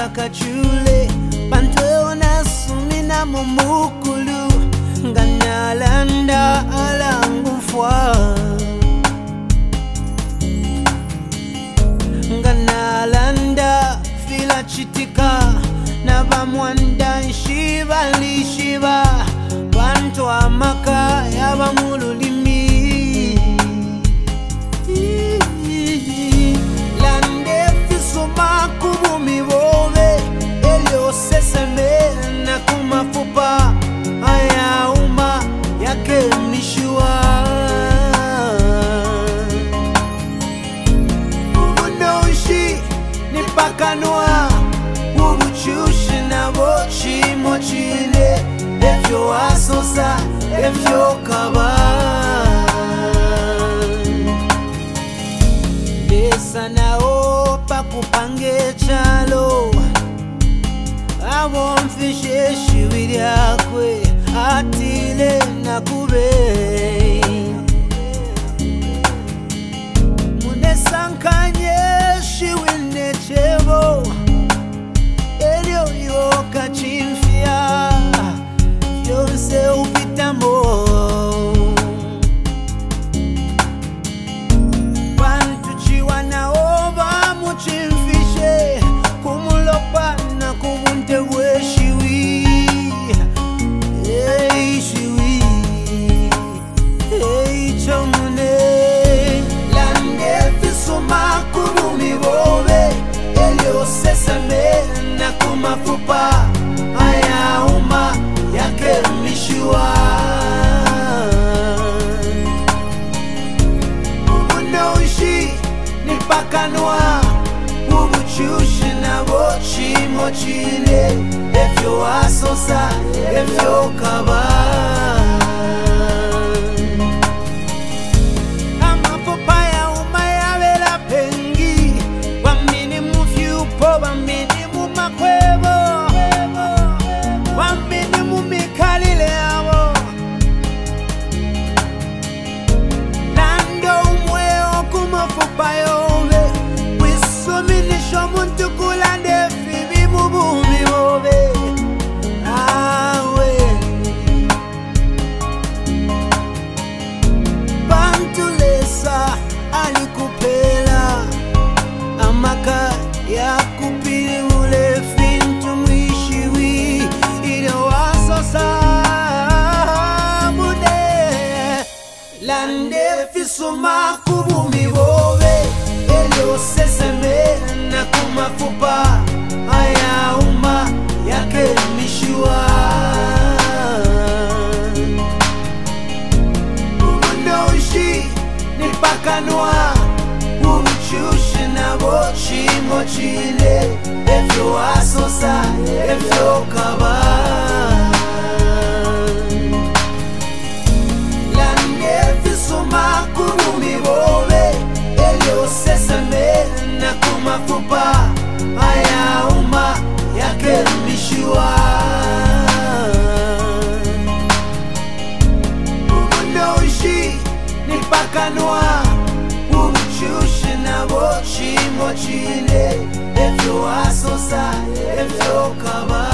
kachule Bantwe onasumina mumukulu Nganalanda alangufwa Nganalanda fila chitika Nabamwanda nshiba lishiba Bantu amaka yabamululimi Lande fisuma kubumi bobe Elio seseme na kumafupa Aya uma yake mishua Unoshi nipakanwa Ubuchushi na bochi mochile Efyo asosa, efyo kaba Desa na opa kupange chalo Abo mfishe shiwiri akwe Atile na kube Mune sankanye shiwine chebo Elio yoka chimfia Yonse upitamo Pantuchiwa na ova muchimfishe Kumulopa na kumunte we shiwi Hey shiwi Hey chomune Lande fisuma kurumi bobe Elio sesame na kumafupa Aya uma yake mishua Unoshi nipakanwa Ubuchushi na bochi mochile Efyo asosa, efyo kaba Amapopaya umaya vela pengi Wamini mufyupo, wamini mumakwebo Wamini mumikalile abo Lando umweo kumafupa yove Wisuminisho muntu kulande fibi mubumi bobe Awe Bantulesa alikupela Amaka ya kupili ule fintu mwishiwi Ilo wasosa mude Lande fisuma kubumi bobe Elio seseme na kumafupa Aya uma yake mishua Unoshi nipakanwa Ubuchushi na bochi mochile Efyo asosa, efyo kaba Lande fisuma kurumi bobe Elio sesame na kumafupa Aya uma yake mishua Unoshi nipakanwa Ubuchushi na bochi mochile Efyo asosa, efyo kaba